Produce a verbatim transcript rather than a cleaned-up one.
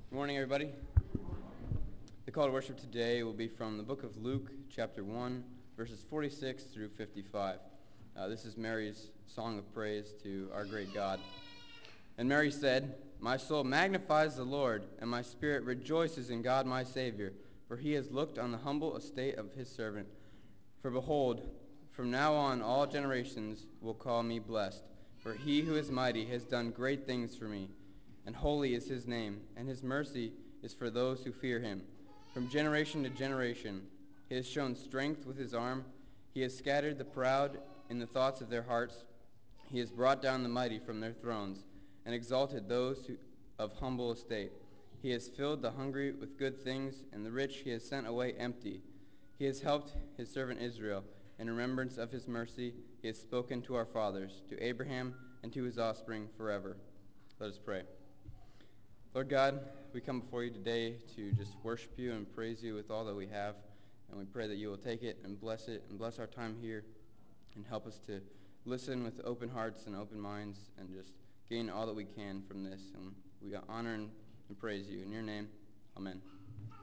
Good morning, everybody. The call to worship today will be from the book of Luke, chapter one, verses forty-six through fifty-five. Uh, this is Mary's song of praise to our great God. And Mary said, "My soul magnifies the Lord, and my spirit rejoices in God my Savior, for he has looked on the humble estate of his servant. For behold, from now on all generations will call me blessed, for he who is mighty has done great things for me. And holy is his name, and his mercy is for those who fear him. From generation to generation, he has shown strength with his arm. He has scattered the proud in the thoughts of their hearts. He has brought down the mighty from their thrones, and exalted those who, of humble estate. He has filled the hungry with good things, and the rich he has sent away empty. He has helped his servant Israel. In remembrance of his mercy, he has spoken to our fathers, to Abraham, and to his offspring forever." Let us pray. Lord God, we come before you today to just worship you and praise you with all that we have. And we pray that you will take it and bless it and bless our time here and help us to listen with open hearts and open minds and just gain all that we can from this. And we honor and praise you. In your name, amen.